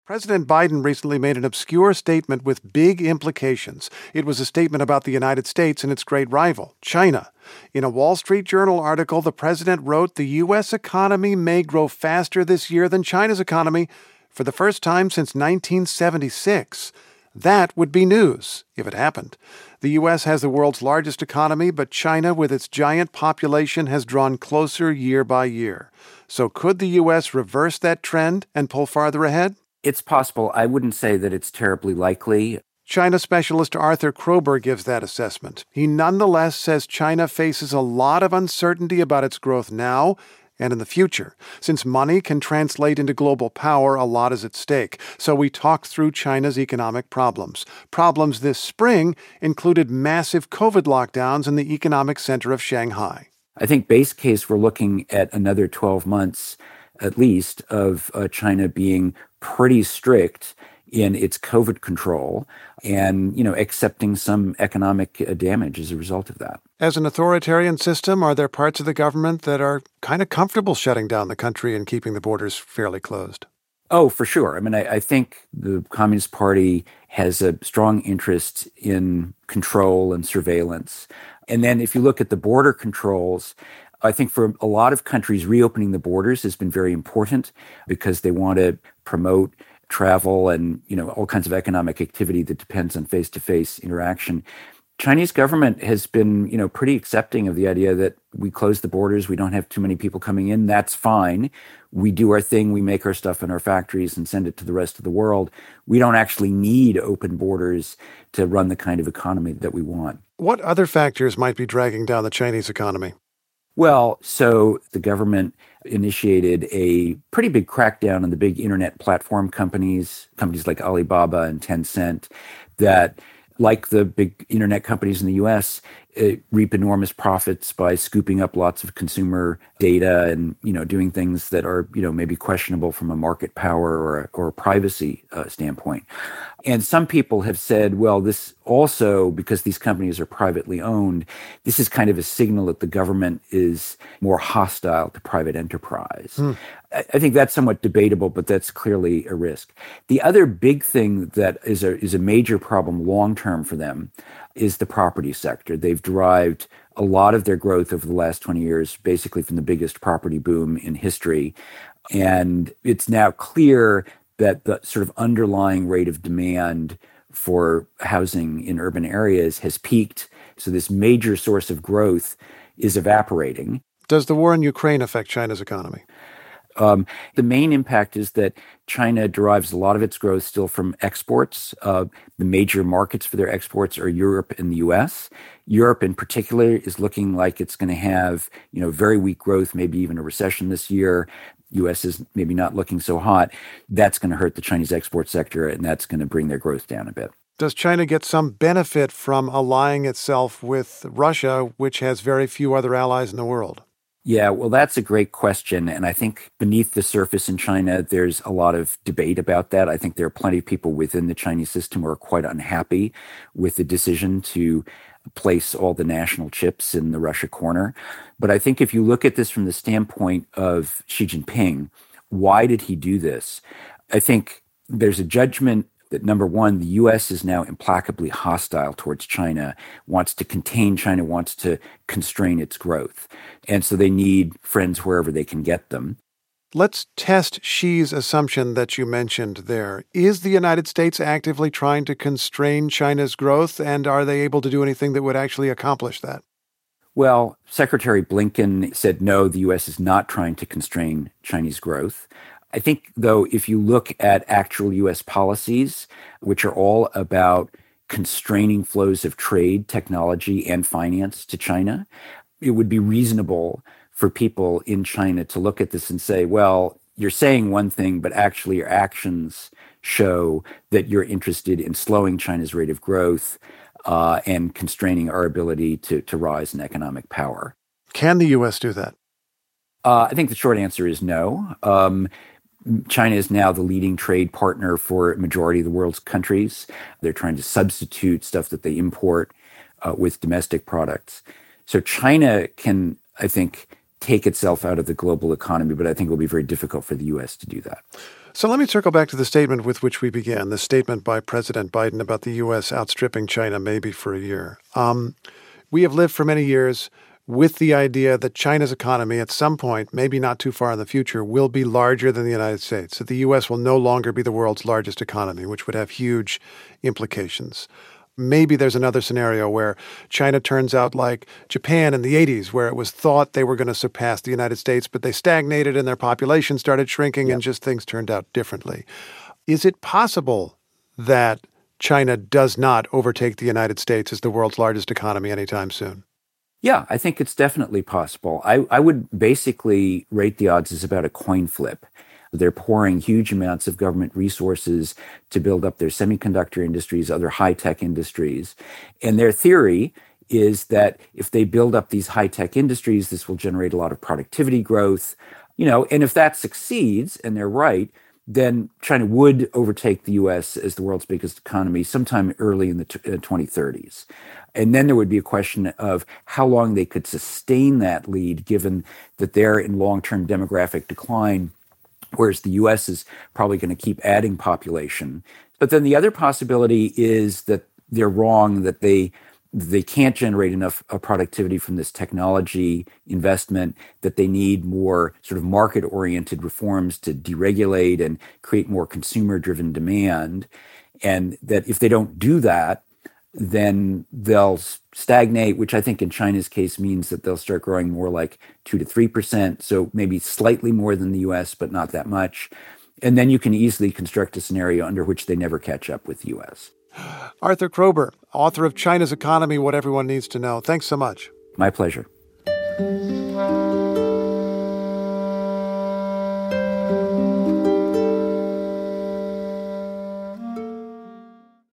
President Biden recently made an obscure statement with big implications. It was a statement about the United States and its great rival, China. In a Wall Street Journal article, the president wrote the U.S. economy may grow faster this year than China's economy for the first time since 1976. That would be news, if it happened. The U.S. has the world's largest economy, but China, with its giant population, has drawn closer year by year. So could the U.S. reverse that trend and pull farther ahead? It's possible. I wouldn't say that it's terribly likely. China specialist Arthur Krober gives that assessment. He nonetheless says China faces a lot of uncertainty about its growth now and in the future. Since money can translate into global power, a lot is at stake. So we talked through China's economic problems. Problems this spring included massive COVID lockdowns in the economic center of Shanghai. I think base case, we're looking at another 12 months at least of China being pretty strict in its COVID control and, accepting some economic damage as a result of that. As an authoritarian system, are there parts of the government that are kind of comfortable shutting down the country and keeping the borders fairly closed? Oh, for sure. I think the Communist Party has a strong interest in control and surveillance. And then if you look at the border controls, I think for a lot of countries, reopening the borders has been very important because they want to promote travel and, all kinds of economic activity that depends on face-to-face interaction. Chinese government has been, pretty accepting of the idea that we close the borders, we don't have too many people coming in, that's fine. We do our thing, we make our stuff in our factories and send it to the rest of the world. We don't actually need open borders to run the kind of economy that we want. What other factors might be dragging down the Chinese economy? Well, so the government initiated a pretty big crackdown on the big internet platform companies like Alibaba and Tencent that, like the big internet companies in the U.S., reap enormous profits by scooping up lots of consumer data and, doing things that are, maybe questionable from a market power or a privacy standpoint. And some people have said, well, this also, because these companies are privately owned, this is kind of a signal that the government is more hostile to private enterprise. I think that's somewhat debatable, but that's clearly a risk. The other big thing that is a major problem long-term for them is the property sector. They've derived a lot of their growth over the last 20 years basically from the biggest property boom in history. And it's now clear that the sort of underlying rate of demand for housing in urban areas has peaked. So this major source of growth is evaporating. Does the war in Ukraine affect China's economy? The main impact is that China derives a lot of its growth still from exports. The major markets for their exports are Europe and the U.S. Europe in particular is looking like it's going to have, very weak growth, maybe even a recession this year. U.S. is maybe not looking so hot. That's going to hurt the Chinese export sector, and that's going to bring their growth down a bit. Does China get some benefit from allying itself with Russia, which has very few other allies in the world? Yeah, well, that's a great question. And I think beneath the surface in China, there's a lot of debate about that. I think there are plenty of people within the Chinese system who are quite unhappy with the decision to place all the national chips in the Russia corner. But I think if you look at this from the standpoint of Xi Jinping, why did he do this? I think there's a judgment that, number one, the U.S. is now implacably hostile towards China, wants to contain China, wants to constrain its growth. And so they need friends wherever they can get them. Let's test Xi's assumption that you mentioned there. Is the United States actively trying to constrain China's growth, and are they able to do anything that would actually accomplish that? Well, Secretary Blinken said no, the U.S. is not trying to constrain Chinese growth. I think, though, if you look at actual U.S. policies, which are all about constraining flows of trade, technology, and finance to China, it would be reasonable for people in China to look at this and say, well, you're saying one thing, but actually your actions show that you're interested in slowing China's rate of growth and constraining our ability to rise in economic power. Can the U.S. do that? I think the short answer is no. China is now the leading trade partner for a majority of the world's countries. They're trying to substitute stuff that they import with domestic products. So China can, I think, take itself out of the global economy, but I think it will be very difficult for the U.S. to do that. So let me circle back to the statement with which we began, the statement by President Biden about the U.S. outstripping China maybe for a year. We have lived for many years with the idea that China's economy at some point, maybe not too far in the future, will be larger than the United States, that the U.S. will no longer be the world's largest economy, which would have huge implications. Maybe there's another scenario where China turns out like Japan in the 80s, where it was thought they were going to surpass the United States, but they stagnated and their population started shrinking and just things turned out differently. Is it possible that China does not overtake the United States as the world's largest economy anytime soon? Yeah, I think it's definitely possible. I would basically rate the odds as about a coin flip. They're pouring huge amounts of government resources to build up their semiconductor industries, other high-tech industries. And their theory is that if they build up these high-tech industries, this will generate a lot of productivity growth. And if that succeeds, and they're right, then China would overtake the U.S. as the world's biggest economy sometime early in the 2030s. And then there would be a question of how long they could sustain that lead, given that they're in long-term demographic decline, whereas the U.S. is probably going to keep adding population. But then the other possibility is that they're wrong, that they can't generate enough productivity from this technology investment, that they need more sort of market-oriented reforms to deregulate and create more consumer-driven demand. And that if they don't do that, then they'll stagnate, which I think in China's case means that they'll start growing more like 2 to 3%, so maybe slightly more than the US, but not that much. And then you can easily construct a scenario under which they never catch up with the US. Arthur Kroeber, author of China's Economy, What Everyone Needs to Know. Thanks so much. My pleasure.